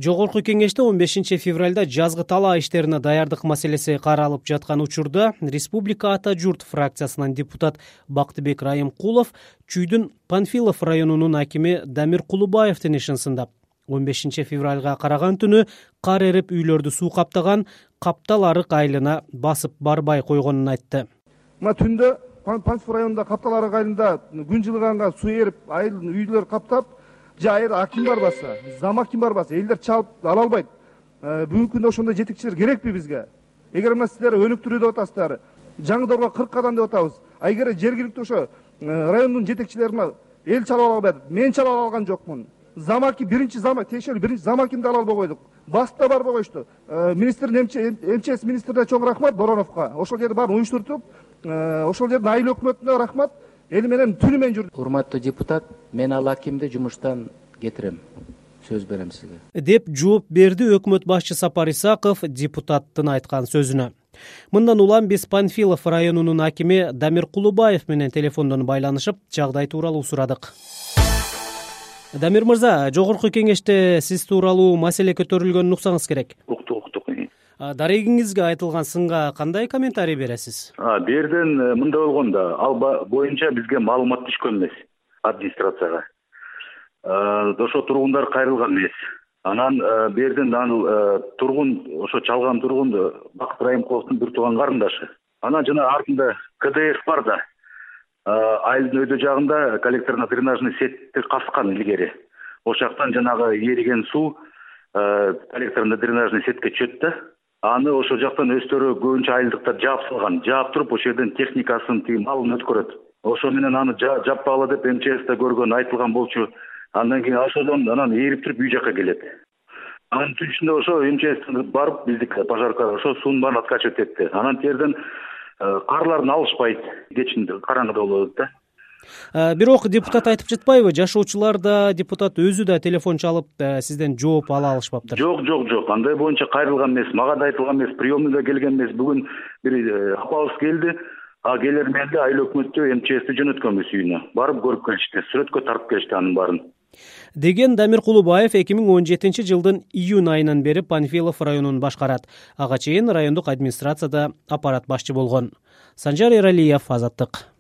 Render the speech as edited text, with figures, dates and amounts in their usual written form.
Жогорку кеңеште 15 февралда жазгы талаа иштерине даярдык маселеси каралып жаткан учурда Республика Ата Журт фракциясынан депутат Бактыбек Райымкулов Чүйдүн Панфилов районунун акими Дамир Кулубаевдин ишин сындап, 15 февралга караган түнү кар эрип үйлөрдү суу каптаган, Каптал арык айылына басып барбай койгонун айтты. Мына түндө Панфилов районунда Каптал арык айылында күн жылыганга суу эрип, айылдын үйлөр каптап, жайыр аким барбаса, зам аким барбаса, элдер чалып ала албайт. Бүгүнкү күндө ошондой жетекчилер керекпи бизге? Эгер мына сиздер өнүктүрүү деп атасыздар, жаңдорго 40 кадан деп атабыз. Эгер жергиликтүү ошо райондун жетекчилери эл чалып ала албайт, мен чалып алган жокмун. Зам аким биринчи зам акимди ала албай койдук. Баста барбай коюшту. Министрдин МЧС министрине чоң рахмат Бороновго. Ошол жерди баарын уюштуртуп, ошол жердин айыл өкмөтүнө рахмат. Эл менен түнү менен жүрдү. Урматтуу депутат, мен ал акимди жумуштан кетирем. Сөз берем сизге. Деп жооп берди өкмөт башчы Сапар Исаков депутаттын айткан сөзүнө. Мындан улам биз Панфилов районунун акими Дамир Кулубаев менен телефондон байланышып, жагдай тууралуу сурадык. Дамир мырза, жогорку кеңеште сиз тууралуу маселе көтөрүлгөнүн уксаңыз керек. Уктук. Дарегиңизге айтылган сынга кандай комментарий бересиз? Берден мындай болгон да, ал боюнча бизге маалымат түшкөн эмес администрацияга. Ошо тургундар кайрылган эмес. Анан берден тургун, ошо чалган тургун Бакыт Райымкуловдун бир тууган карындашы. Анан жана артында КДФ бар да. Айылдын өйдө жагында коллекторно-дренажный сетти каскан илгери. Ошол жактан жанагы эриген суу коллекторно-дренажный сетке чөт да. Аны ошол жактан өздөрү көбүнчө айылдыктар жаап салган. Жаап туруп ошол жерден техникасын малын өткөрөт. Ошо менен аны жаппагыла деп МЧСте көргөн айтылган болчу. Андан кийин ошодон эрип туруп үй жакка келет. Анын түнүшүндө ошо МЧС барып биздик пожаркалар ошо суунун баарын откачивать этти. Анан терден карларын алышпайт. Кечинде караңгыда болот да. Бирок депутат айтып жатпайбы? Жашоочулар да, депутат өзү да телефон чалып сизден жооп ала алышпаптыр. Жок. Андай боюнча кайрылган эмес, мага да айтылган эмес, приемныйда келген эмес. Бүгүн бир апабыз келди. Келер менде айыл өкмөттү МЧСти жөнөткөнбүз үйүнө. Барып көрүп келишти, сүрөткө тартып келишти анын баарын. Деген Дамир Кулубаев 2017 жылдын июнь айынан бери Панфилов районун башкарат. Ага чейин райондук администрацияда аппарат башчы болгон. Санжар Эралиев, Азаттык.